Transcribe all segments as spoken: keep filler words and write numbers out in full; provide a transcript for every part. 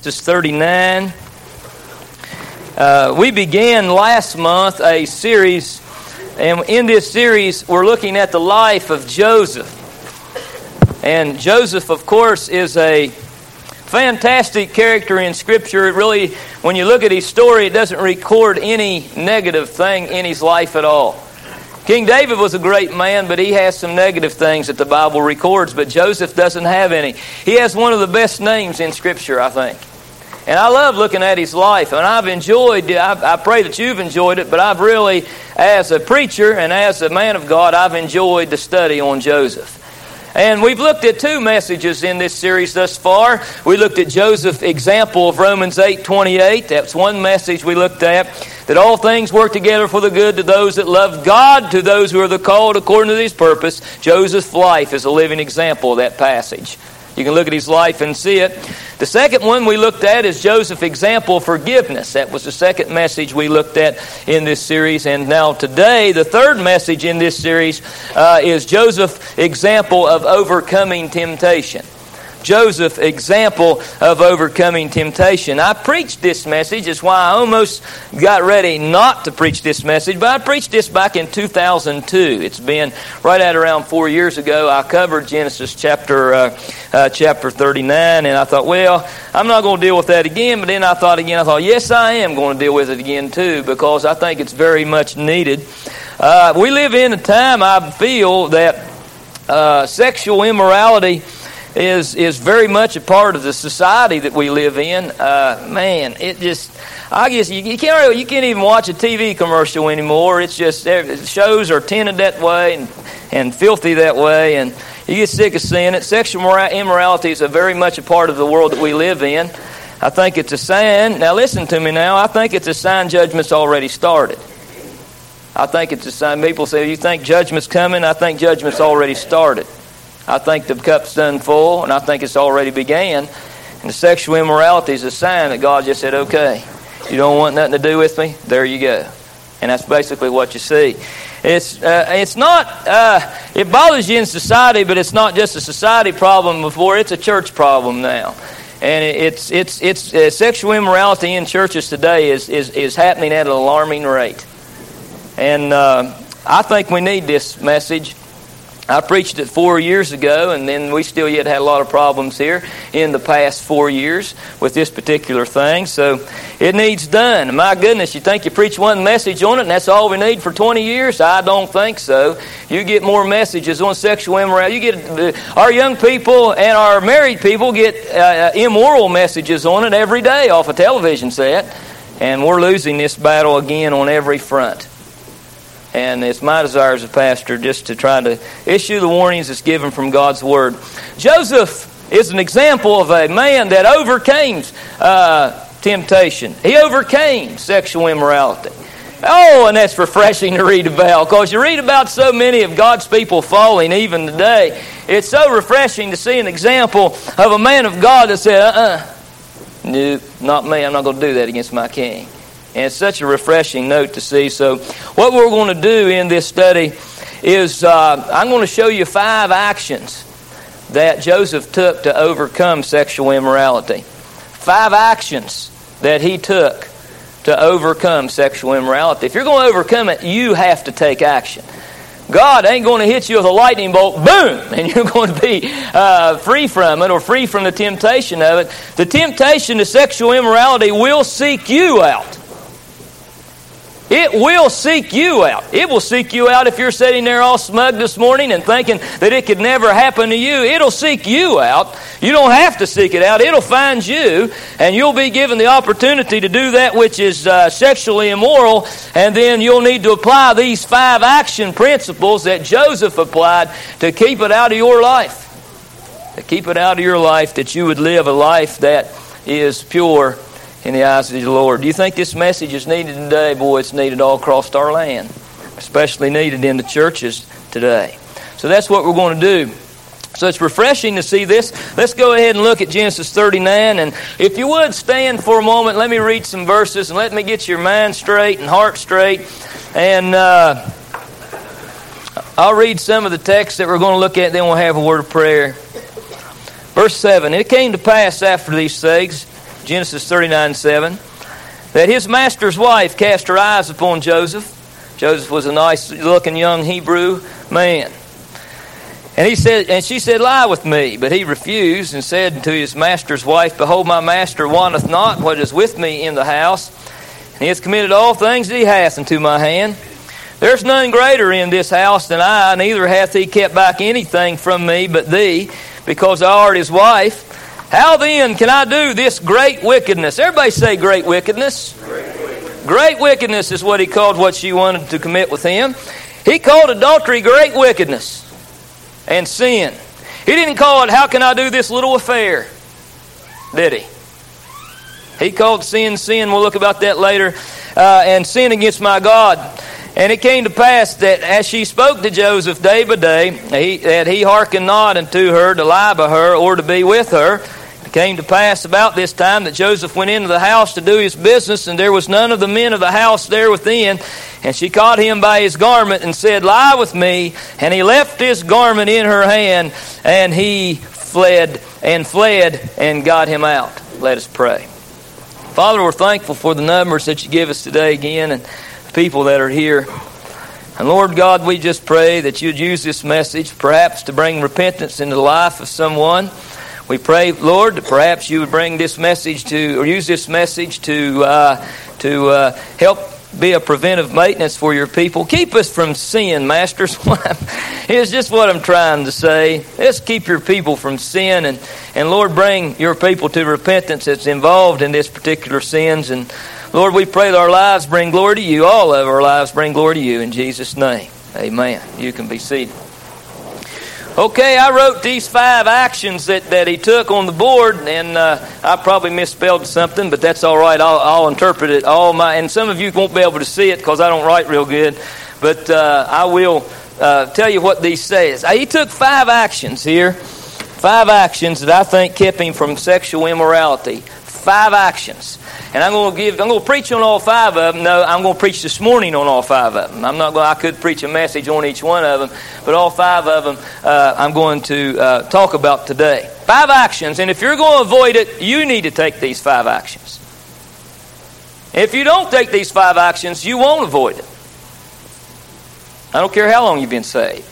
Genesis thirty-nine. Uh, we began last month a series, and in this series we're looking at the life of Joseph. And Joseph, of course, is a fantastic character in Scripture. It really, when you look at his story, it doesn't record any negative thing in his life at all. King David was a great man, but he has some negative things that the Bible records, but Joseph doesn't have any. He has one of the best names in Scripture, I think. And I love looking at his life, and I've enjoyed, I, I pray that you've enjoyed it, but I've really, as a preacher and as a man of God, I've enjoyed the study on Joseph. And we've looked at two messages in this series thus far. We looked at Joseph's example of Romans eight twenty-eight. That's one message we looked at. That all things work together for the good to those that love God, to those who are the called according to His purpose. Joseph's life is a living example of that passage. You can look at his life and see it. The second one we looked at is Joseph's example of forgiveness. That was the second message we looked at in this series. And now today, the third message in this series uh, is Joseph's example of overcoming temptation. Joseph's example of overcoming temptation. I preached this message. It's why I almost got ready not to preach this message, but I preached this back in two thousand two. It's been right at around four years ago. I covered Genesis chapter uh, uh, chapter thirty-nine, and I thought, well, I'm not going to deal with that again. But then I thought again, I thought, yes, I am going to deal with it again too, because I think it's very much needed. Uh, we live in a time, I feel, that uh, sexual immorality is is very much a part of the society that we live in. Uh, man, it just, I guess you, you can't really, you can't even watch a T V commercial anymore. It's just, shows are tinted that way and, and filthy that way, and you get sick of seeing it. Sexual immorality is a very much a part of the world that we live in. I think it's a sign, now listen to me now, I think it's a sign judgment's already started. I think it's a sign. People say, you think judgment's coming? I think judgment's already started. I think the cup's done full, and I think it's already began. And the sexual immorality is a sign that God just said, okay, you don't want nothing to do with me? There you go. And that's basically what you see. It's uh, it's not, uh, it bothers you in society, but it's not just a society problem before, it's a church problem now. And it's it's it's uh, sexual immorality in churches today is, is, is happening at an alarming rate. And uh, I think we need this message. I preached it four years ago, and then we still yet had a lot of problems here in the past four years with this particular thing. So it needs done. My goodness, you think you preach one message on it and that's all we need for twenty years? I don't think so. You get more messages on sexual immorality. You get uh, our young people and our married people get uh, immoral messages on it every day off a television set, and we're losing this battle again on every front. And it's my desire as a pastor just to try to issue the warnings that's given from God's Word. Joseph is an example of a man that overcame uh, temptation. He overcame sexual immorality. Oh, and that's refreshing to read about, because you read about so many of God's people falling even today. It's so refreshing to see an example of a man of God that said, uh-uh, no, not me, I'm not going to do that against my king. And it's such a refreshing note to see. So what we're going to do in this study is uh, I'm going to show you five actions that Joseph took to overcome sexual immorality. Five actions that he took to overcome sexual immorality. If you're going to overcome it, you have to take action. God ain't going to hit you with a lightning bolt, boom, and you're going to be uh, free from it or free from the temptation of it. The temptation to sexual immorality will seek you out. It will seek you out. It will seek you out if you're sitting there all smug this morning and thinking that it could never happen to you. It'll seek you out. You don't have to seek it out. It'll find you, and you'll be given the opportunity to do that which is uh, sexually immoral, and then you'll need to apply these five action principles that Joseph applied to keep it out of your life. To keep it out of your life, that you would live a life that is pure in the eyes of the Lord. Do you think this message is needed today? Boy, it's needed all across our land, especially needed in the churches today. So that's what we're going to do. So it's refreshing to see this. Let's go ahead and look at Genesis thirty-nine. And if you would stand for a moment, let me read some verses and let me get your mind straight and heart straight. And uh, I'll read some of the texts that we're going to look at, then we'll have a word of prayer. Verse seven, it came to pass after these things Genesis thirty-nine seven, that his master's wife cast her eyes upon Joseph. Joseph was a nice-looking young Hebrew man. And he said, and she said, lie with me. But he refused and said to his master's wife, behold, my master wanteth not what is with me in the house, and he hath committed all things that he hath into my hand. There's none greater in this house than I, neither hath he kept back anything from me but thee, because thou art his wife. How then can I do this great wickedness? Everybody say great wickedness. Great wickedness. Great wickedness is what he called what she wanted to commit with him. He called adultery great wickedness and sin. He didn't call it, how can I do this little affair? Did he? He called sin, sin. We'll look about that later. Uh, and sin against my God. And it came to pass that as she spoke to Joseph day by day, he, that he hearkened not unto her to lie by her or to be with her. It came to pass about this time that Joseph went into the house to do his business, and there was none of the men of the house there within. And she caught him by his garment and said, lie with me. And he left his garment in her hand, and he fled and fled and got him out. Let us pray. Father, we're thankful for the numbers that you give us today again, and the people that are here. And Lord God, we just pray that you'd use this message perhaps to bring repentance into the life of someone. We pray, Lord, that perhaps you would bring this message to, or use this message to uh, to uh, help be a preventive maintenance for your people. Keep us from sin, Masters. It's just what I'm trying to say. Let's keep your people from sin, and, and Lord, bring your people to repentance that's involved in this particular sins. And Lord, we pray that our lives bring glory to you. All of our lives bring glory to you. In Jesus' name, amen. You can be seated. Okay, I wrote these five actions that, that he took on the board, and uh, I probably misspelled something, but that's all right. I'll, I'll interpret it. All my, and some of you won't be able to see it because I don't write real good, but uh, I will uh, tell you what these says. He took five actions here, five actions that I think kept him from sexual immorality. Five actions. And I'm going to give, I'm going to preach on all five of them. No, I'm going to preach this morning on all five of them. I'm not going, I could preach a message on each one of them, but all five of them uh, I'm going to uh, talk about today. Five actions, and if you're going to avoid it, you need to take these five actions. If you don't take these five actions, you won't avoid it. I don't care how long you've been saved,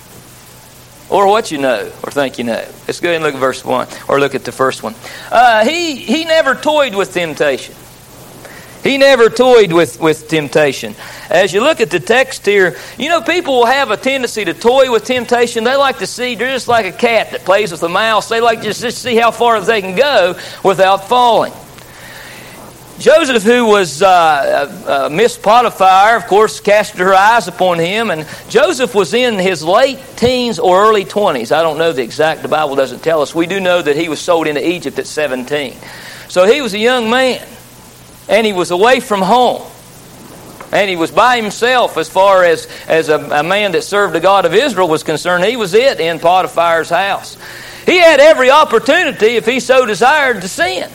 or what you know, or think you know. Let's go ahead and look at verse one, or look at the first one. Uh, he he never toyed with temptation. He never toyed with, with temptation. As you look at the text here, you know, people will have a tendency to toy with temptation. They like to see, they're just like a cat that plays with a mouse. They like to just, just see how far they can go without falling. Joseph, who was uh, uh, Miss Potiphar, of course, casted her eyes upon him. And Joseph was in his late teens or early twenties. I don't know the exact, the Bible doesn't tell us. We do know that he was sold into Egypt at seventeen. So he was a young man. And he was away from home. And he was by himself as far as, as a, a man that served the God of Israel was concerned. He was it in Potiphar's house. He had every opportunity, if he so desired, to sin.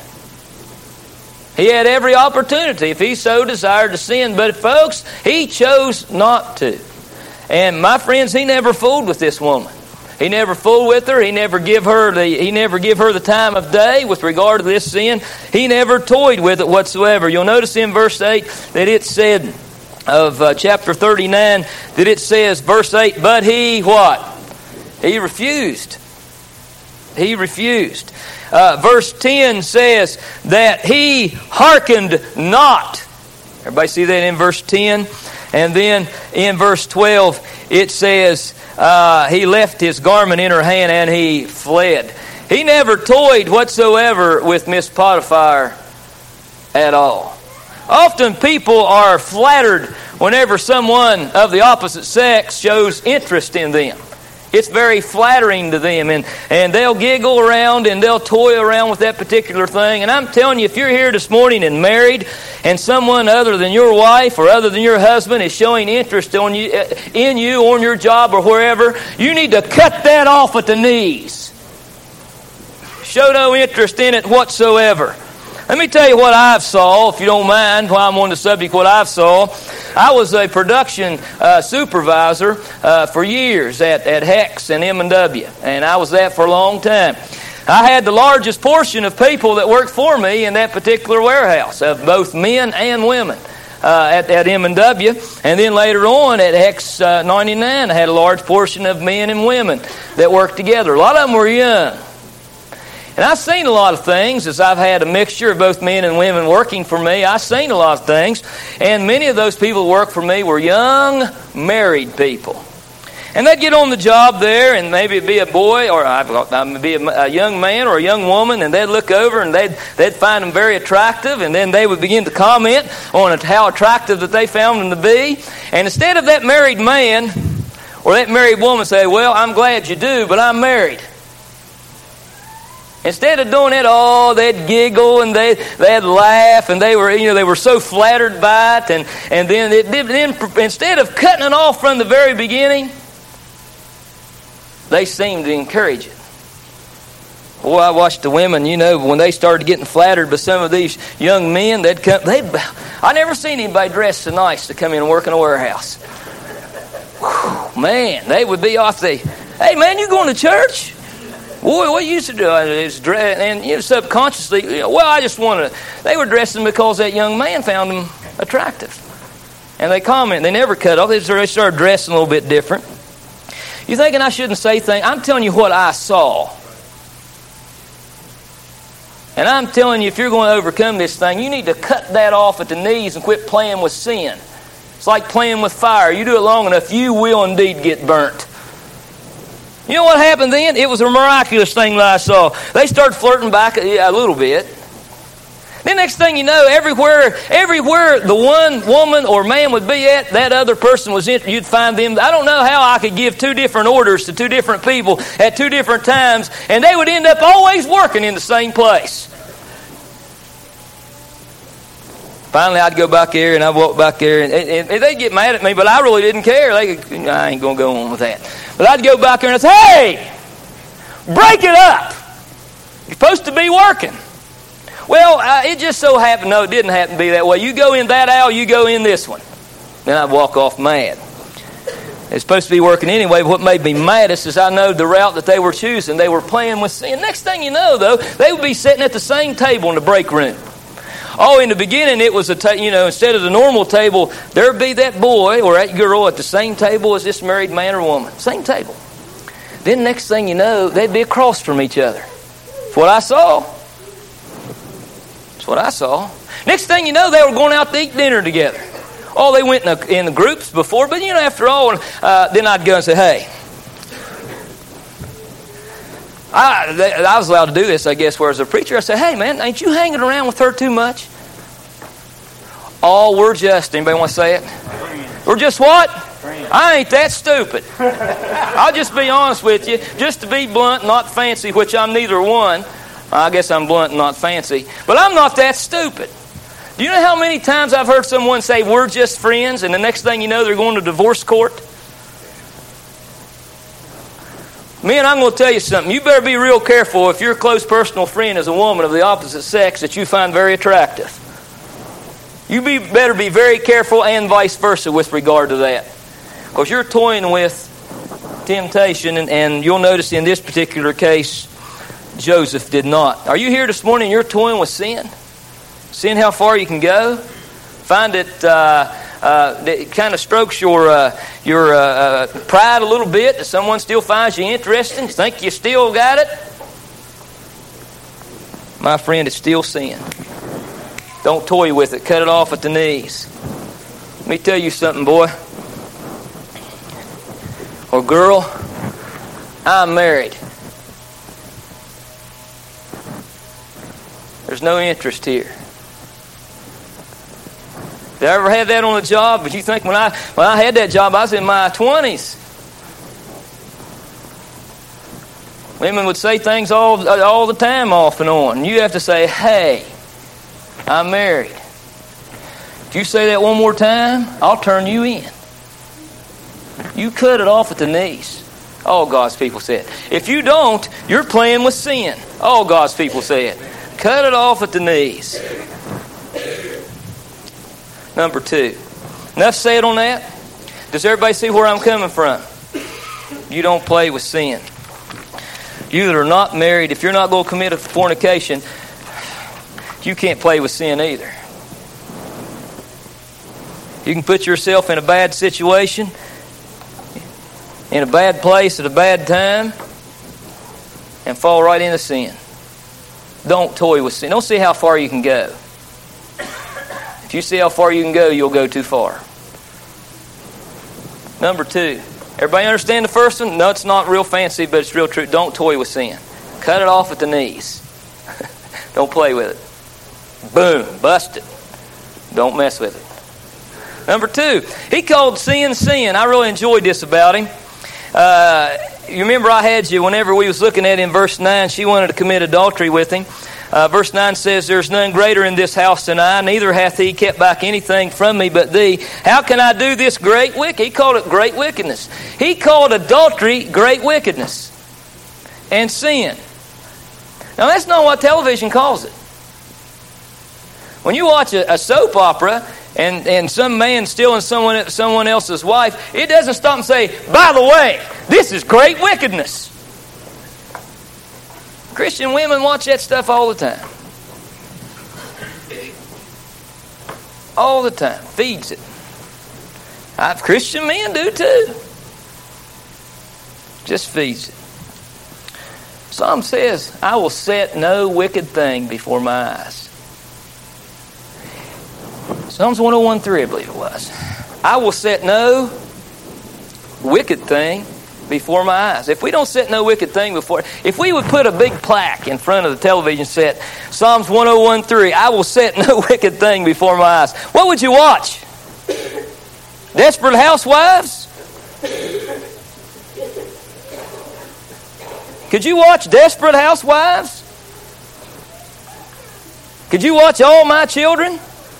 He had every opportunity, if he so desired, to sin. But folks, he chose not to. And my friends, he never fooled with this woman. He never fooled with her. He never give her the he never give her the time of day with regard to this sin. He never toyed with it whatsoever. You'll notice in verse eight that it said of uh, chapter thirty-nine that it says, verse eight, but he what? He refused. He refused. Uh, verse ten says that he hearkened not. Everybody see that in verse ten? And then in verse twelve it says uh, he left his garment in her hand and he fled. He never toyed whatsoever with Miss Potiphar at all. Often people are flattered whenever someone of the opposite sex shows interest in them. It's very flattering to them, and, and they'll giggle around and they'll toy around with that particular thing. And I'm telling you, if you're here this morning and married, and someone other than your wife or other than your husband is showing interest on you, in you, on your job or wherever, you need to cut that off at the knees. Show no interest in it whatsoever. Let me tell you what I've saw, if you don't mind, while I'm on the subject, what I've saw. I was a production uh, supervisor uh, for years at, at Hex and M and W, and I was that for a long time. I had the largest portion of people that worked for me in that particular warehouse, of both men and women. Uh, at, at M and W, and then later on at X ninety-nine, I had a large portion of men and women that worked together. A lot of them were young. And I've seen a lot of things as I've had a mixture of both men and women working for me. I've seen a lot of things, and many of those people who worked for me were young, married people. And they'd get on the job there, and maybe it'd be a boy, or I'd be a young man or a young woman, and they'd look over and they'd they'd find them very attractive, and then they would begin to comment on how attractive that they found them to be. And instead of that married man or that married woman say, "Well, I'm glad you do, but I'm married," instead of doing it, oh, they'd giggle and they they'd laugh, and they were you know they were so flattered by it, and and then it then instead of cutting it off from the very beginning, they seemed to encourage it. Boy, I watched the women, you know, when they started getting flattered by some of these young men, they'd come, they'd, I never seen anybody dressed so nice to come in and work in a warehouse. Whew, man, they would be off the, "Hey man, you going to church? Boy, what you used to do?" And you know, subconsciously, you know, well, I just wanted to. They were dressing because that young man found them attractive. And they comment, they never cut off, they started dressing a little bit different. You thinking I shouldn't say things? I'm telling you what I saw. And I'm telling you, if you're going to overcome this thing, you need to cut that off at the knees and quit playing with sin. It's like playing with fire. You do it long enough, you will indeed get burnt. You know what happened then? It was a miraculous thing that I saw. They started flirting back a little bit. Then next thing you know, everywhere everywhere the one woman or man would be at, that other person was in, you'd find them. I don't know how I could give two different orders to two different people at two different times, and they would end up always working in the same place. Finally, I'd go back there, and I'd walk back there, and, and, and they'd get mad at me, but I really didn't care. They could, I ain't going to go on with that. But I'd go back there and I'd say, "Hey, break it up. You're supposed to be working." Well, uh, it just so happened, no, it didn't happen to be that way. You go in that aisle, you go in this one. Then I'd walk off mad. It's supposed to be working anyway, but what made me maddest is I know the route that they were choosing. They were playing with sin. Next thing you know, though, they would be sitting at the same table in the break room. Oh, in the beginning, it was a, ta- you know, instead of the normal table, there'd be that boy or that girl at the same table as this married man or woman. Same table. Then next thing you know, they'd be across from each other. That's what I saw. That's what I saw. Next thing you know, they were going out to eat dinner together. Oh, they went in, a, in the groups before, but you know, after all, uh, then I'd go and say, "Hey." I, they, I was allowed to do this, I guess, where as a preacher, I said, "Hey, man, ain't you hanging around with her too much?" Oh, we're just, anybody want to say it? Friends. We're just what? Friends. I ain't that stupid. I'll just be honest with you, just to be blunt, not fancy, which I'm neither one. I guess I'm blunt and not fancy. But I'm not that stupid. Do you know how many times I've heard someone say, "We're just friends," and the next thing you know, they're going to divorce court? Man, I'm going to tell you something. You better be real careful if your close personal friend is a woman of the opposite sex that you find very attractive. You be, better be very careful, and vice versa with regard to that. Because you're toying with temptation, and, and you'll notice in this particular case, Joseph did not. Are you here this morning and you're toying with sin? Seeing how far you can go? Find it, uh, uh, it kind of strokes your uh, your uh, uh, pride a little bit, that someone still finds you interesting. You think you still got it? My friend, it's still sin. Don't toy with it. Cut it off at the knees. Let me tell you something, boy. Or girl, I'm married. There's no interest here. Did I ever have that on a job? But you think when I when I had that job, I was in my twenties. Women would say things all all the time, off and on. And you have to say, "Hey, I'm married." If you say that one more time, I'll turn you in. You cut it off at the knees. All God's people said. If you don't, you're playing with sin. All God's people said. Cut it off at the knees. Number two. Enough said on that? Does everybody see where I'm coming from? You don't play with sin. You that are not married, if you're not going to commit a fornication, you can't play with sin either. You can put yourself in a bad situation, in a bad place at a bad time, and fall right into sin. Don't toy with sin. Don't see how far you can go. If you see how far you can go, you'll go too far. Number two. Everybody understand the first one? No, it's not real fancy, but it's real true. Don't toy with sin. Cut it off at the knees. Don't play with it. Boom. Bust it. Don't mess with it. Number two. He called sin, sin. I really enjoyed this about him. Uh, you remember I had you, whenever we was looking at him, verse nine, she wanted to commit adultery with him. Uh, verse nine says, there's none greater in this house than I, neither hath he kept back anything from me but thee. How can I do this great wicked? He called it great wickedness. He called adultery great wickedness and sin. Now that's not what television calls it. When you watch a, a soap opera and, and some man stealing someone, someone else's wife, it doesn't stop and say, by the way, this is great wickedness. Christian women watch that stuff all the time. All the time. Feeds it. I've, Christian men do too. Just feeds it. Psalm says, I will set no wicked thing before my eyes. Psalms one oh one three, I believe it was. I will set no wicked thing before my eyes. If we don't set no wicked thing before, if we would put a big plaque in front of the television set, Psalms one oh one three, I will set no wicked thing before my eyes. What would you watch? Desperate Housewives? Could you watch Desperate Housewives? Could you watch All My Children?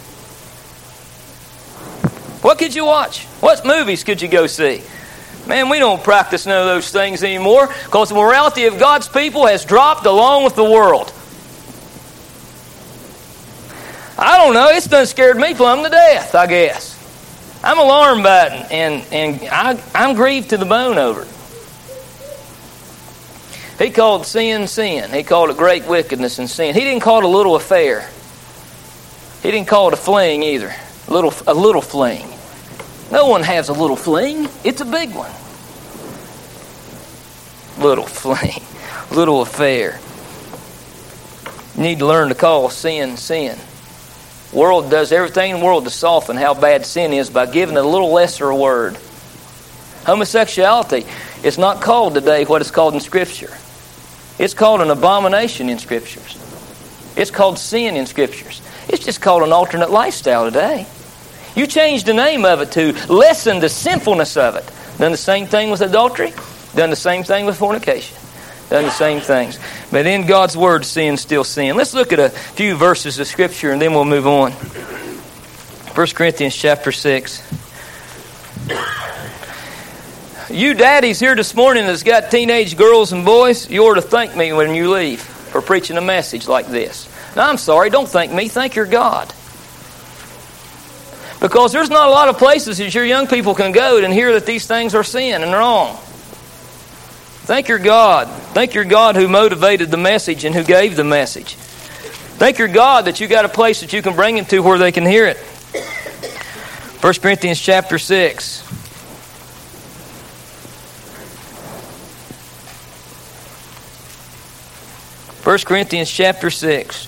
What could you watch? What movies could you go see? Man, we don't practice none of those things anymore because the morality of God's people has dropped along with the world. I don't know. It's done scared me plumb to death, I guess. I'm alarmed by it, and, and I, I'm grieved to the bone over it. He called sin, sin. He called it great wickedness and sin. He didn't call it a little affair. He didn't call it a fling either. A little, a little fling. No one has a little fling. It's a big one. Little fling. Little affair. You need to learn to call sin, sin. The world does everything in the world to soften how bad sin is by giving it a little lesser word. Homosexuality is not called today what it's called in Scripture. It's called an abomination in Scriptures. It's called sin in Scriptures. It's just called an alternate lifestyle today. You change the name of it to lessen the sinfulness of it. Done the same thing with adultery. Done the same thing with fornication. Done the same things. But in God's Word, sin's still sin. Let's look at a few verses of Scripture and then we'll move on. First Corinthians chapter six. You daddies here this morning that's got teenage girls and boys, you ought to thank me when you leave for preaching a message like this. Now, I'm sorry, don't thank me. Thank your God. Because there's not a lot of places that your young people can go and hear that these things are sin and wrong. Thank your God. Thank your God who motivated the message and who gave the message. Thank your God that you got a place that you can bring them to where they can hear it. First Corinthians chapter six. First Corinthians chapter six.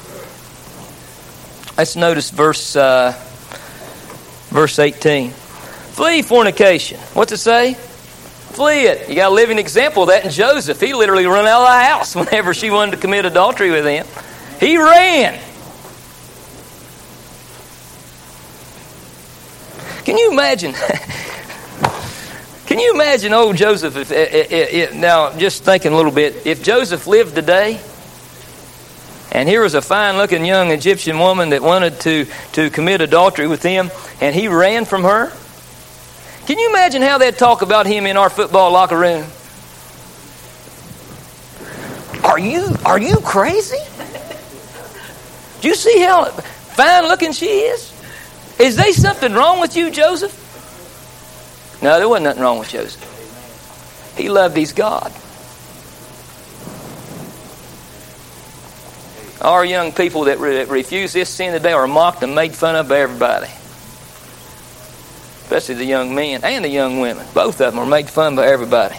Let's notice verse uh, verse eighteen. Flee fornication. What's it say? Flee it. You got a living example of that in Joseph. He literally ran out of the house whenever she wanted to commit adultery with him. He ran. Can you imagine? Can you imagine old Joseph? If, if, if, now, just thinking a little bit. If Joseph lived today, and here was a fine-looking young Egyptian woman that wanted to, to commit adultery with him, and he ran from her. Can you imagine how they'd talk about him in our football locker room? Are you are you crazy? Do you see how fine-looking she is? Is there something wrong with you, Joseph? No, there wasn't nothing wrong with Joseph. He loved his God. Our young people that, re- that refuse this sin today are mocked and made fun of by everybody. Especially the young men and the young women. Both of them are made fun by everybody.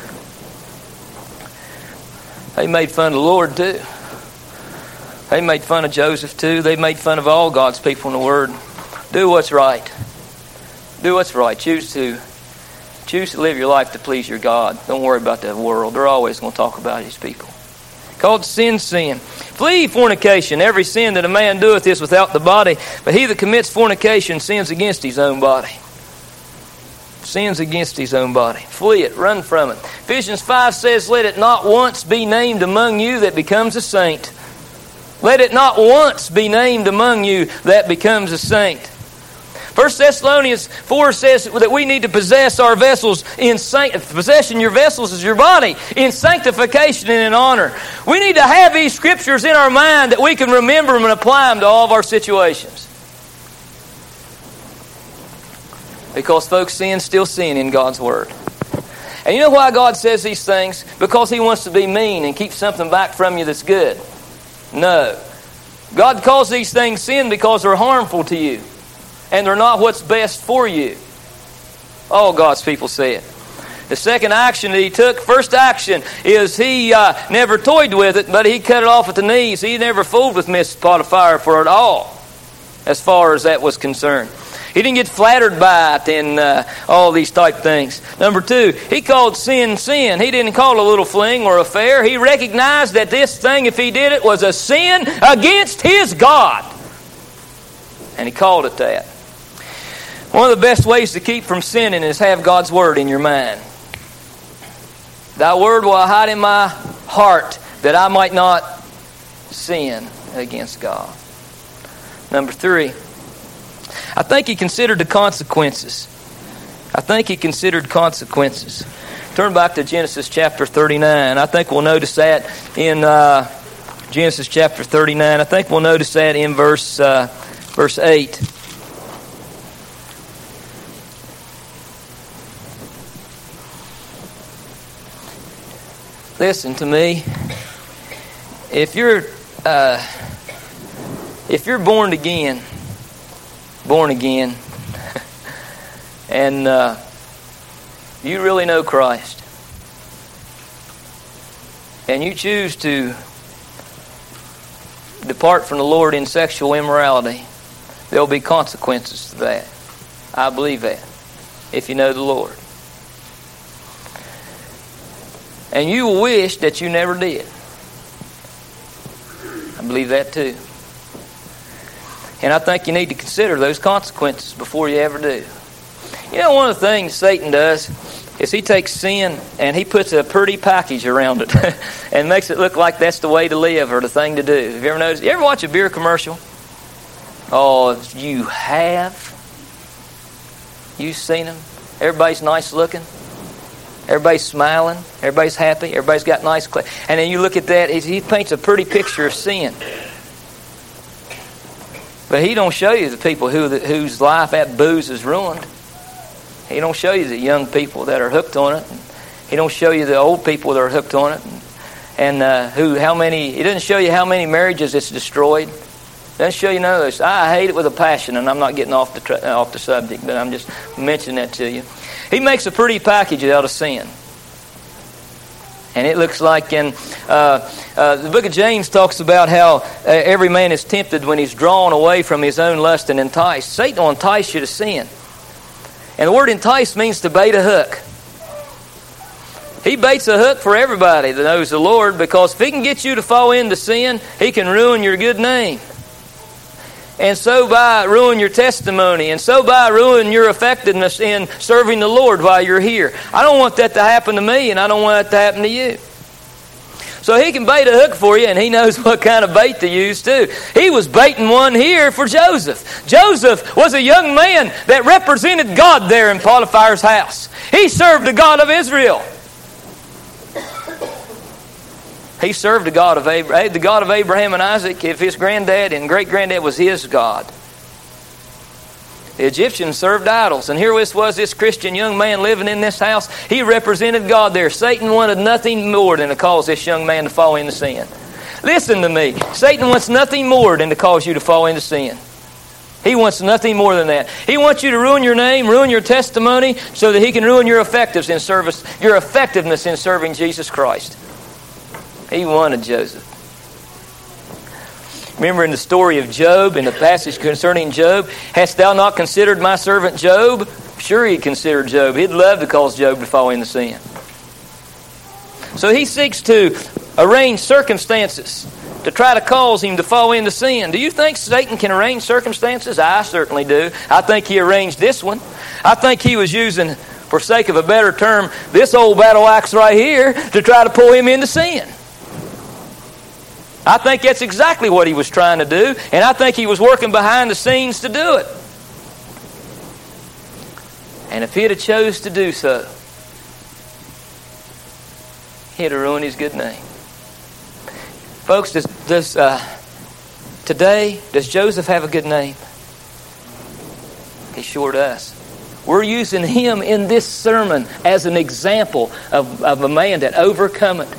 They made fun of the Lord too. They made fun of Joseph too. They made fun of all God's people in the Word. Do what's right. Do what's right. Choose to choose to live your life to please your God. Don't worry about the world. They're always going to talk about His people. Called sin, sin. Flee fornication. Every sin that a man doeth is without the body, but he that commits fornication sins against his own body. Sins against his own body. Flee it. Run from it. Ephesians five says, let it not once be named among you that becomes a saint. Let it not once be named among you that becomes a saint. First Thessalonians four says that we need to possess our vessels in sanct- possession your vessels is your body in sanctification and in honor. We need to have these scriptures in our mind that we can remember them and apply them to all of our situations. Because folks, sin's still sin in God's Word. And you know why God says these things? Because He wants to be mean and keep something back from you that's good. No. God calls these things sin because they're harmful to you. And they're not what's best for you. All God's people say it. The second action that He took, first action, is He uh, never toyed with it, but He cut it off at the knees. He never fooled with Miss Potiphar for it all, as far as that was concerned. He didn't get flattered by it and uh, all these type things. Number two, He called sin, sin. He didn't call it a little fling or affair. He recognized that this thing, if he did it, was a sin against his God. And He called it that. One of the best ways to keep from sinning is have God's Word in your mind. Thy Word will I hide in my heart that I might not sin against God. Number three, I think He considered the consequences. I think He considered consequences. Turn back to Genesis chapter thirty-nine. I think we'll notice that in uh, Genesis chapter thirty-nine. I think we'll notice that in verse uh, verse eight. Listen to me. If you're uh, if you're born again, born again, and uh, you really know Christ, and you choose to depart from the Lord in sexual immorality, there'll be consequences to that. I believe that, if you know the Lord. And you will wish that you never did. I believe that too. And I think you need to consider those consequences before you ever do. You know, one of the things Satan does is he takes sin and he puts a pretty package around it and makes it look like that's the way to live or the thing to do. Have you ever noticed? You ever watch a beer commercial? Oh, you have? You've seen them? Everybody's nice looking. Everybody's smiling. Everybody's happy. Everybody's got nice clothes. And then you look at that, he paints a pretty picture of sin. But he don't show you the people who whose life that booze has ruined. He don't show you the young people that are hooked on it. He don't show you the old people that are hooked on it. And uh, who, how many, he doesn't show you how many marriages it's destroyed. Doesn't show you none of those. I hate it with a passion, and I'm not getting off the tra- off the subject, but I'm just mentioning that to you. He makes a pretty package out of sin. And it looks like in uh, uh, the book of James talks about how uh, every man is tempted when he's drawn away from his own lust and enticed. Satan will entice you to sin. And the word entice means to bait a hook. He baits a hook for everybody that knows the Lord, because if he can get you to fall into sin, he can ruin your good name. And so by ruin your testimony, and so by ruin your effectiveness in serving the Lord while you're here. I don't want that to happen to me, and I don't want that to happen to you. So he can bait a hook for you, and he knows what kind of bait to use too. He was baiting one here for Joseph. Joseph was a young man that represented God there in Potiphar's house. He served the God of Israel. He served the God of Abraham, the God of Abraham and Isaac. If his granddad and great-granddad was his God. The Egyptians served idols. And here this was this Christian young man living in this house. He represented God there. Satan wanted nothing more than to cause this young man to fall into sin. Listen to me. Satan wants nothing more than to cause you to fall into sin. He wants nothing more than that. He wants you to ruin your name, ruin your testimony, so that he can ruin your effectiveness in service, your effectiveness in serving Jesus Christ. He wanted Joseph. Remember in the story of Job, in the passage concerning Job, hast thou not considered my servant Job? Sure he'd consider Job. He'd love to cause Job to fall into sin. So he seeks to arrange circumstances to try to cause him to fall into sin. Do you think Satan can arrange circumstances? I certainly do. I think he arranged this one. I think he was using, for sake of a better term, this old battle axe right here to try to pull him into sin. I think that's exactly what he was trying to do, and I think he was working behind the scenes to do it. And if he'd have chose to do so, he'd have ruined his good name. Folks, does, does uh, today, does Joseph have a good name? He sure does. We're using him in this sermon as an example of, of a man that overcome it.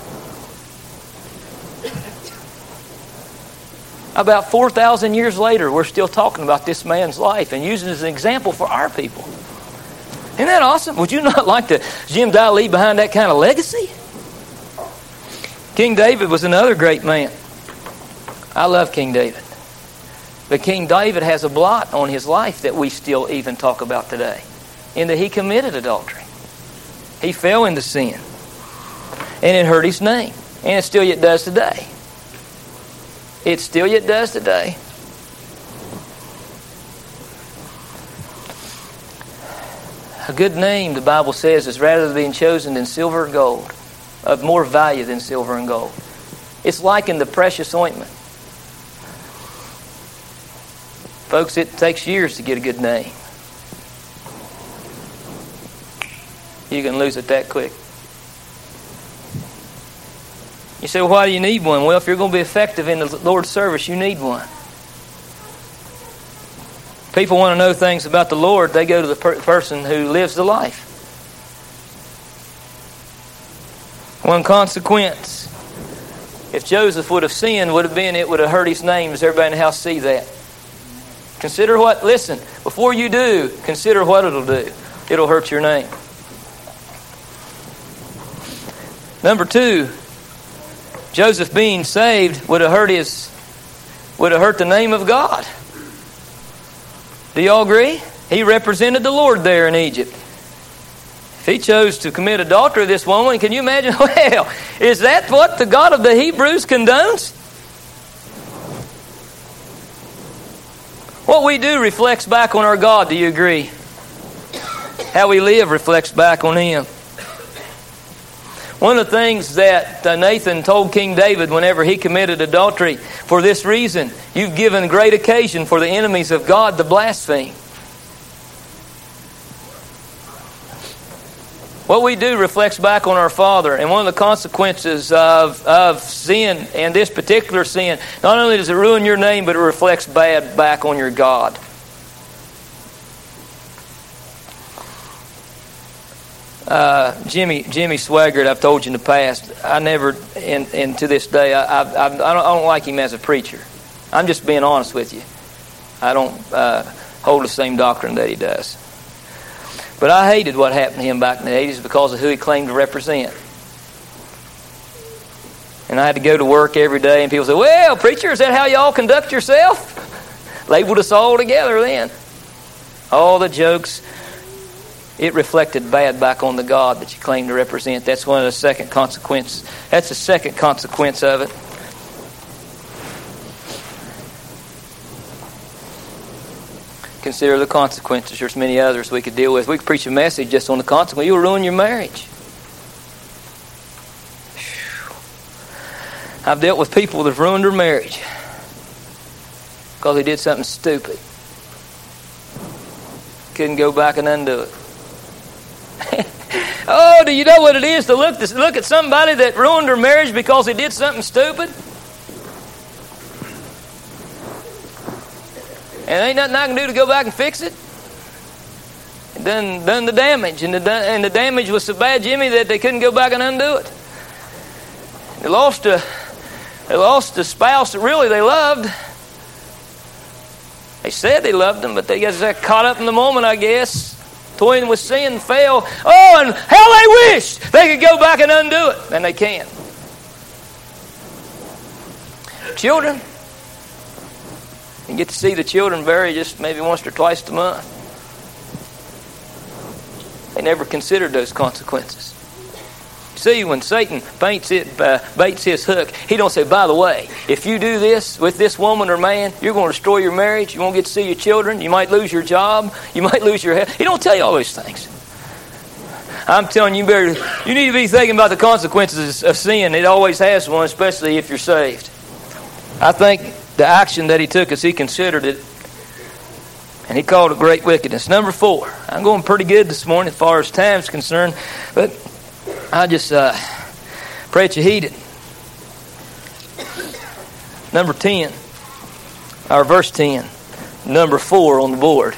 About four thousand years later, we're still talking about this man's life and using it as an example for our people. Isn't that awesome? Would you not like to Jim Dye leave behind that kind of legacy? King David was another great man. I love King David. But King David has a blot on his life that we still even talk about today, in that he committed adultery. He fell into sin. And it hurt his name. And it still yet does today. It still yet does today. A good name, the Bible says, is rather than being chosen than silver or gold, of more value than silver and gold. It's likened to precious ointment. Folks, it takes years to get a good name. You can lose it that quick. You say, well, why do you need one? Well, if you're going to be effective in the Lord's service, you need one. People want to know things about the Lord, they go to the per- person who lives the life. One consequence, if Joseph would have sinned, would have been it would have hurt his name. Does everybody in the house see that? Consider what, listen, before you do, consider what it'll do. It'll hurt your name. Number two, Joseph being saved would have hurt his, would have hurt the name of God. Do y'all agree? He represented the Lord there in Egypt. If he chose to commit adultery with this woman, can you imagine? Well, is that what the God of the Hebrews condones? What we do reflects back on our God, do you agree? How we live reflects back on Him. One of the things that uh, Nathan told King David whenever he committed adultery, for this reason, you've given great occasion for the enemies of God to blaspheme. What we do reflects back on our Father, and one of the consequences of, of sin, and this particular sin, not only does it ruin your name, but it reflects bad back on your God. Uh, Jimmy Jimmy Swaggart, I've told you in the past, I never, and, and to this day, I, I, I, don't, I don't like him as a preacher. I'm just being honest with you. I don't uh, hold the same doctrine that he does. But I hated what happened to him back in the eighties because of who he claimed to represent. And I had to go to work every day, and people say, well, preacher, is that how y'all conduct yourself? Labeled us all together then. All the jokes. It reflected bad back on the God that you claim to represent. That's one of the second consequences. That's the second consequence of it. Consider the consequences. There's many others we could deal with. We could preach a message just on the consequence. You'll ruin your marriage. I've dealt with people that have ruined their marriage because they did something stupid. Couldn't go back and undo it. Oh, do you know what it is to look to look at somebody that ruined their marriage because they did something stupid? And ain't nothing I can do to go back and fix it. And done done the damage, and the and the damage was so bad, Jimmy, that they couldn't go back and undo it. They lost a They lost a spouse that really they loved. They said they loved them, but they got caught up in the moment, I guess. Toying with sin, fell. Oh, and how they wish they could go back and undo it. And they can't. Children, you get to see the children bury just maybe once or twice a month. They never considered those consequences. See, when Satan baits, it, uh, baits his hook, he don't say, by the way, if you do this with this woman or man, you're going to destroy your marriage, you won't get to see your children, you might lose your job, you might lose your health. He don't tell you all those things. I'm telling you, you, better, you need to be thinking about the consequences of sin. It always has one, especially if you're saved. I think the action that he took is he considered it, and he called it great wickedness. Number four. I'm going pretty good this morning as far as time's concerned, but I just uh, pray that you heed it. Number ten, or verse ten, number four on the board.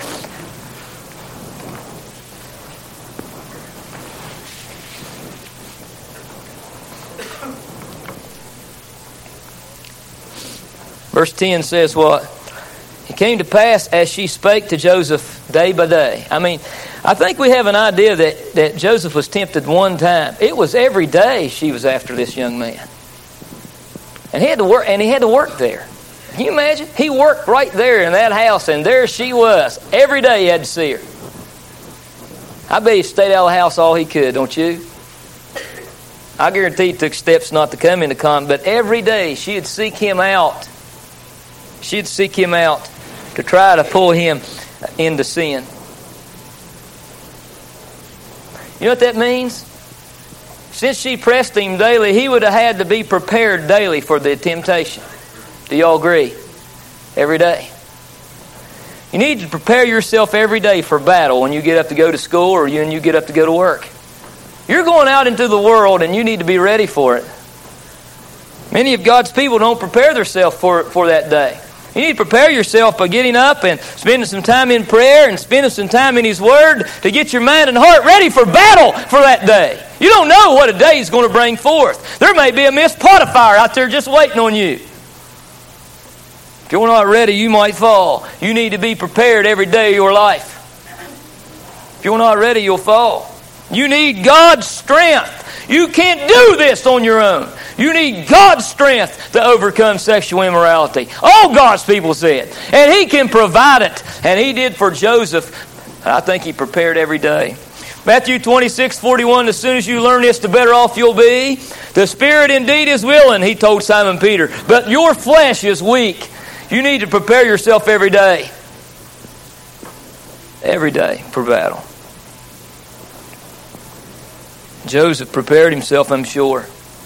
Verse ten says what? It came to pass as she spake to Joseph day by day. I mean, I think we have an idea that, that Joseph was tempted one time. It was every day she was after this young man. And he had to work, and he had to work there. Can you imagine? He worked right there in that house, and there she was. Every day he had to see her. I bet he stayed out of the house all he could, don't you? I guarantee he took steps not to come into contact, but every day she'd seek him out. She'd seek him out to try to pull him into sin. You know what that means? Since she pressed him daily, he would have had to be prepared daily for the temptation. Do y'all agree? Every day. You need to prepare yourself every day for battle when you get up to go to school or when you get up to go to work. You're going out into the world and you need to be ready for it. Many of God's people don't prepare themselves for, for that day. You need to prepare yourself by getting up and spending some time in prayer and spending some time in His Word to get your mind and heart ready for battle for that day. You don't know what a day is going to bring forth. There may be a missed pot of fire out there just waiting on you. If you're not ready, you might fall. You need to be prepared every day of your life. If you're not ready, you'll fall. You need God's strength. You can't do this on your own. You need God's strength to overcome sexual immorality. All God's people said. And He can provide it. And He did for Joseph. I think He prepared every day. Matthew twenty-six forty-one, as soon as you learn this, the better off you'll be. The spirit indeed is willing, He told Simon Peter, but your flesh is weak. You need to prepare yourself every day. Every day for battle. Joseph prepared himself, I'm sure.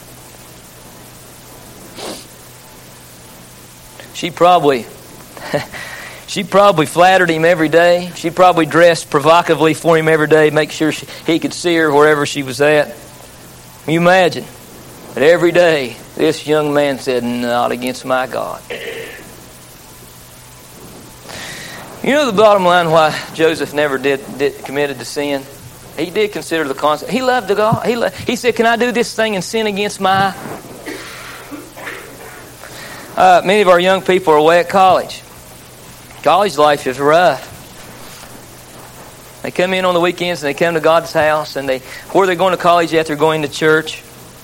She probably, she probably flattered him every day. She probably dressed provocatively for him every day, make sure she, he could see her wherever she was at. Can you imagine? But every day, this young man said, not against my God. You know the bottom line why Joseph never did, did committed to sin? He did consider the consequence. He loved the God. He, loved, he said, can I do this thing and sin against my... Uh, many of our young people are away at college. College life is rough. They come in on the weekends and they come to God's house, and they where they're going to college at, they're going to church.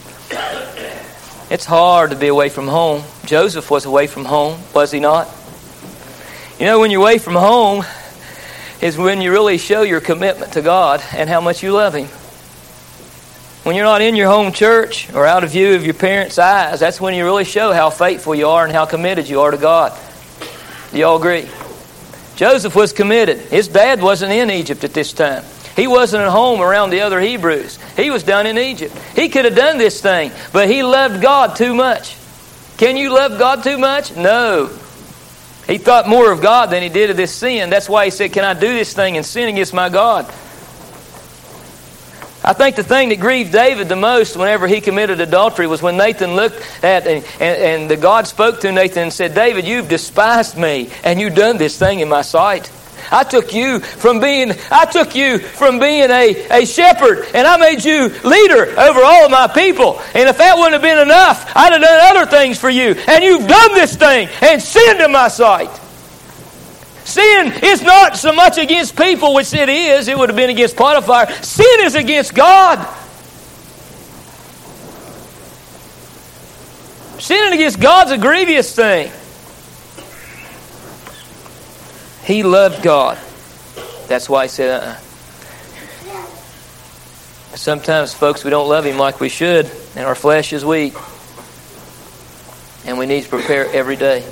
It's hard to be away from home. Joseph was away from home, was he not? You know, when you're away from home is when you really show your commitment to God and how much you love Him. When you're not in your home church or out of view of your parents' eyes, that's when you really show how faithful you are and how committed you are to God. Do you all agree? Joseph was committed. His dad wasn't in Egypt at this time. He wasn't at home around the other Hebrews. He was down in Egypt. He could have done this thing, but he loved God too much. Can you love God too much? No. He thought more of God than he did of this sin. That's why he said, can I do this thing and sin against my God? I think the thing that grieved David the most whenever he committed adultery was when Nathan looked at, and, and, and the God spoke to Nathan and said, David, you've despised me, and you've done this thing in my sight. I took you from being, I took you from being a, a shepherd, and I made you leader over all of my people. And if that wouldn't have been enough, I'd have done other things for you. And you've done this thing and sinned in my sight. Sin is not so much against people, which it is. It would have been against Potiphar. Sin is against God. Sinning against God's a grievous thing. He loved God. That's why he said, uh-uh. Sometimes, folks, we don't love Him like we should, and our flesh is weak. And we need to prepare every day.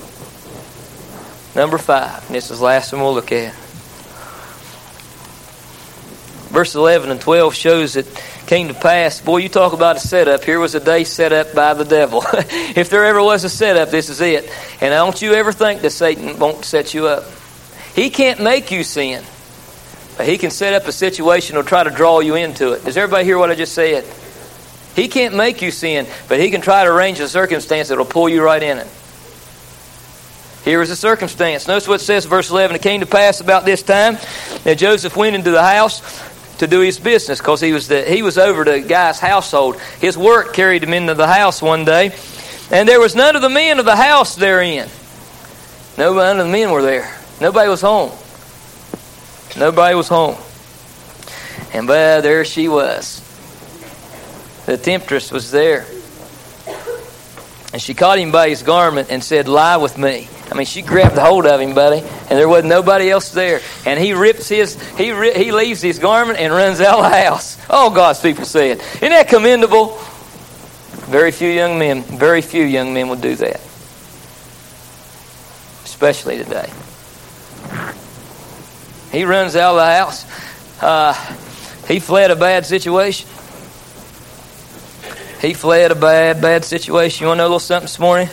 Number five, and this is the last one we'll look at. Verse eleven and twelve shows that came to pass. Boy, you talk about a setup. Here was a day set up by the devil. If there ever was a setup, this is it. And don't you ever think that Satan won't set you up. He can't make you sin. But he can set up a situation that'll try to draw you into it. Does everybody hear what I just said? He can't make you sin, but he can try to arrange a circumstance that'll pull you right in it. Here is the circumstance. Notice what it says in verse eleven. It came to pass about this time that Joseph went into the house to do his business, because he was the, he was over the guy's household. His work carried him into the house one day, and there was none of the men of the house therein. No, none of the men were there. Nobody was home. Nobody was home. And bah, there she was. The temptress was there. And she caught him by his garment and said, "Lie with me." I mean, she grabbed hold of him, buddy, and there wasn't nobody else there. And he rips his, he he leaves his garment and runs out of the house. Oh, God's people say it. Isn't that commendable? Very few young men, very few young men would do that. Especially today. He runs out of the house. Uh, he fled a bad situation. He fled a bad, bad situation. You want to know a little something this morning?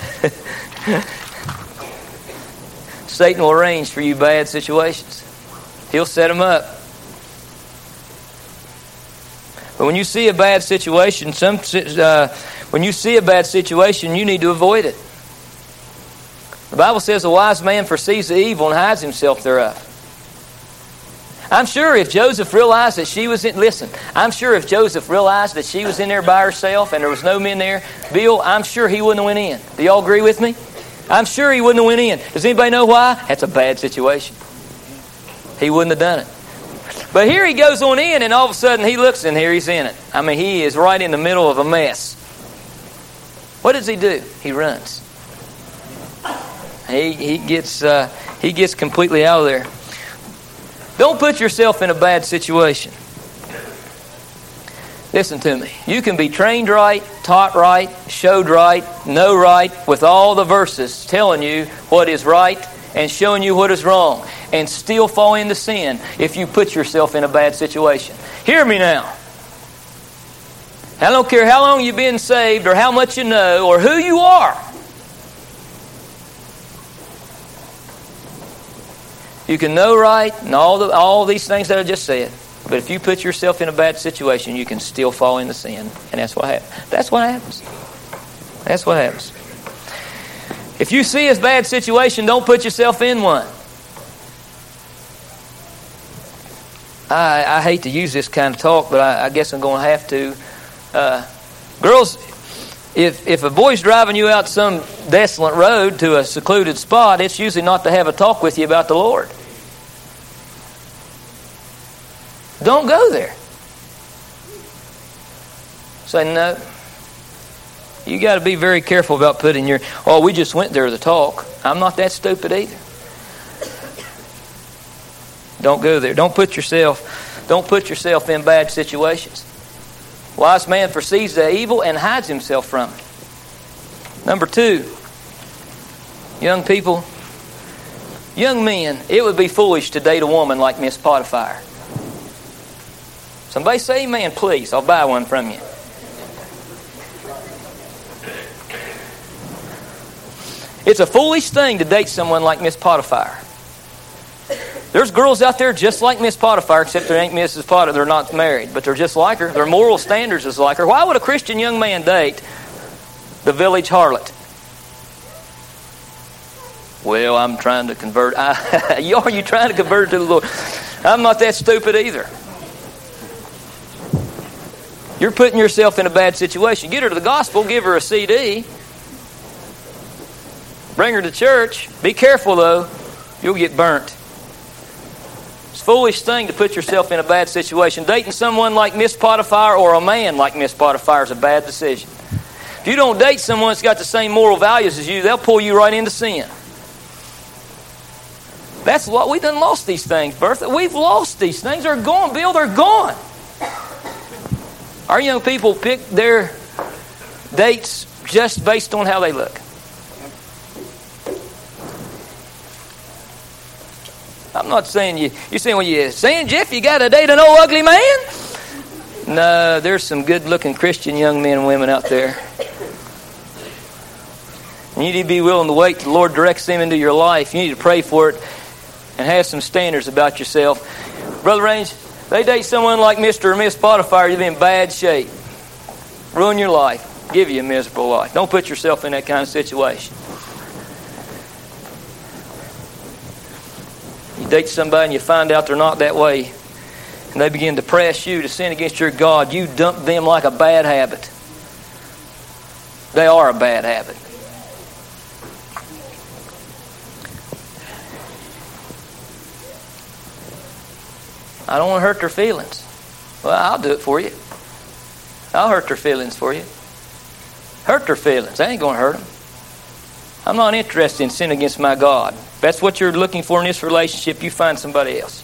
Satan will arrange for you bad situations. He'll set them up. But when you see a bad situation, some uh, when you see a bad situation, you need to avoid it. The Bible says a wise man foresees the evil and hides himself thereof. I'm sure if Joseph realized that she was in, listen, I'm sure if Joseph realized that she was in there by herself and there was no men there, Bill, I'm sure he wouldn't have went in. Do y'all agree with me? I'm sure he wouldn't have went in. Does anybody know why? That's a bad situation. He wouldn't have done it. But here he goes on in, and all of a sudden he looks in here, he's in it. I mean, he is right in the middle of a mess. What does he do? He runs. He he gets uh, he gets completely out of there. Don't put yourself in a bad situation. Listen to me. You can be trained right, taught right, showed right, know right, with all the verses telling you what is right and showing you what is wrong, and still fall into sin if you put yourself in a bad situation. Hear me now. I don't care how long you've been saved or how much you know or who you are. You can know right and all the all these things that I just said. But if you put yourself in a bad situation, you can still fall into sin. And that's what happens. That's what happens. That's what happens. If you see a bad situation, don't put yourself in one. I, I hate to use this kind of talk, but I, I guess I'm going to have to. Uh, girls, if if a boy's driving you out some desolate road to a secluded spot, it's usually not to have a talk with you about the Lord. Don't go there. Say, no. You got to be very careful about putting your, oh, we just went there to talk. I'm not that stupid either. Don't go there. Don't put yourself, don't put yourself in bad situations. Wise man foresees the evil and hides himself from it. Number two, young people, young men, it would be foolish to date a woman like Miss Potiphar. Somebody say amen, please. I'll buy one from you. It's a foolish thing to date someone like Miss Potiphar. There's girls out there just like Miss Potiphar, except they ain't Missus Potiphar. They're not married, but they're just like her. Their moral standards is like her. Why would a Christian young man date the village harlot? Well, I'm trying to convert. I, you are you trying to convert to the Lord? I'm not that stupid either. You're putting yourself in a bad situation. Get her to the gospel. Give her a C D. Bring her to church. Be careful, though. You'll get burnt. It's a foolish thing to put yourself in a bad situation. Dating someone like Miss Potiphar or a man like Miss Potiphar is a bad decision. If you don't date someone that's got the same moral values as you, they'll pull you right into sin. That's what we done lost these things, Bertha. We've lost these things. They're gone, Bill. They're gone. Our young people pick their dates just based on how they look. I'm not saying you. You're saying, well, you saying, Jeff, you got to date an old ugly man? No, there's some good-looking Christian young men and women out there. You need to be willing to wait till the Lord directs them into your life. You need to pray for it and have some standards about yourself. Brother Range, they date someone like Mister or Miss Potiphar, you'll be in bad shape. Ruin your life. Give you a miserable life. Don't put yourself in that kind of situation. You date somebody and you find out they're not that way, and they begin to press you to sin against your God, you dump them like a bad habit. They are a bad habit. I don't want to hurt their feelings. Well, I'll do it for you. I'll hurt their feelings for you. Hurt their feelings. I ain't going to hurt them. I'm not interested in sinning against my God. If that's what you're looking for in this relationship, you find somebody else.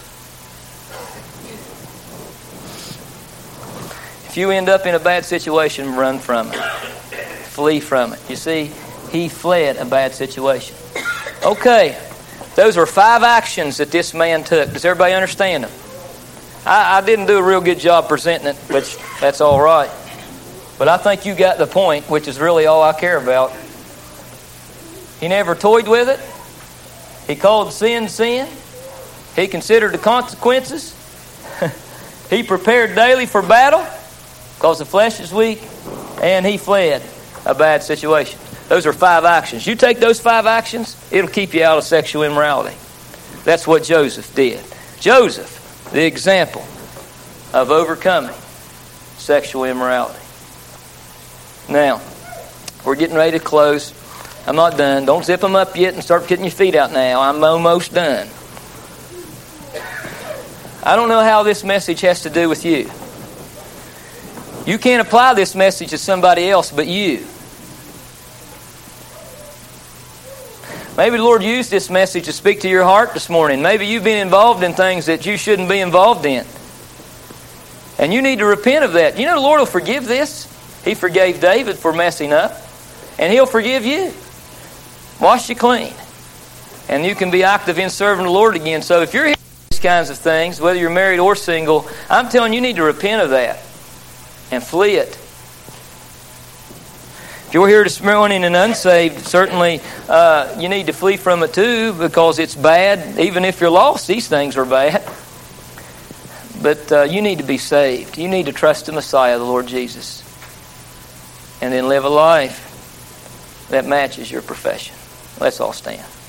If you end up in a bad situation, run from it. Flee from it. You see, he fled a bad situation. Okay, those are five actions that this man took. Does everybody understand them? I, I didn't do a real good job presenting it, which that's all right. But I think you got the point, which is really all I care about. He never toyed with it. He called sin, sin. He considered the consequences. He prepared daily for battle because the flesh is weak. And he fled a bad situation. Those are five actions. You take those five actions, it'll keep you out of sexual immorality. That's what Joseph did. Joseph, the example of overcoming sexual immorality. Now, we're getting ready to close. I'm not done. Don't zip them up yet and start getting your feet out now. I'm almost done. I don't know how this message has to do with you. You can't apply this message to somebody else but you. Maybe the Lord used this message to speak to your heart this morning. Maybe you've been involved in things that you shouldn't be involved in. And you need to repent of that. You know the Lord will forgive this. He forgave David for messing up. And He'll forgive you. Wash you clean. And you can be active in serving the Lord again. So if you're hearing these kinds of things, whether you're married or single, I'm telling you, you need to repent of that. And flee it. If you're here this morning and unsaved, certainly uh, you need to flee from it too, because it's bad. Even if you're lost, these things are bad. But uh, you need to be saved. You need to trust the Messiah, the Lord Jesus. And then live a life that matches your profession. Let's all stand.